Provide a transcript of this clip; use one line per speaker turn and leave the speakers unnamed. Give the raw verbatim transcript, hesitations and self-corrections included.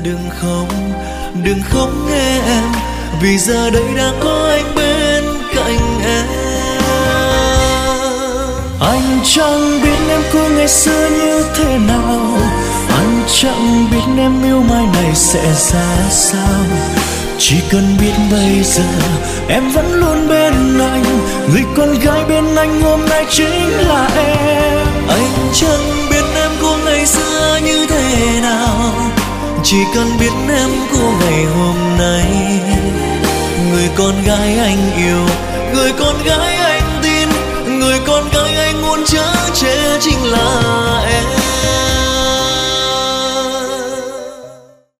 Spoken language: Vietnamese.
đừng khóc, đừng khóc nghe em, vì giờ đây đã có anh bên cạnh em. Anh chẳng biết em của ngày xưa như thế nào, anh chẳng biết em yêu mai này sẽ ra sao. Chỉ cần biết bây giờ em vẫn luôn bên anh, người con gái bên anh hôm nay chính là em. Anh chẳng biết em của ngày xưa như thế nào, chỉ cần biết em của ngày hôm nay. Người con gái anh yêu, người con gái anh tin, người con gái anh muốn chở che chính là em.